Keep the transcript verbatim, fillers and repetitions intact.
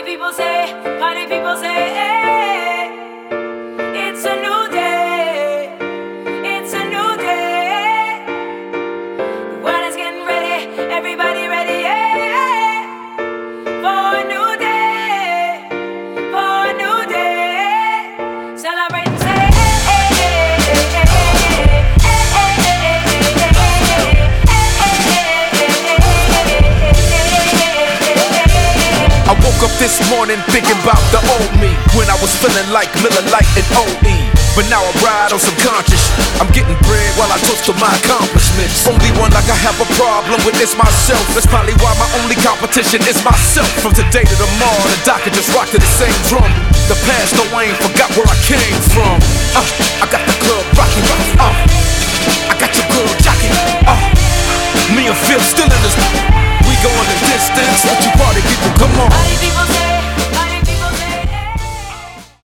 people say, party people say, hey, it's a new day, it's a new day. The world is getting ready, everybody ready, yeah, for a new day, for a new day. Celebrate and say, hey, hey, hey, hey, hey, I woke up this morning thinking about the old me, when I was feeling like Miller Lite and O E. But now I ride on some conscious. I'm getting bread while I toast to my accomplishments. Only one like I have a problem with is myself. That's probably why my only competition is myself. From today to tomorrow, the doc can just rock to the same drum. The past, though I ain't forgot where I came from. uh, I got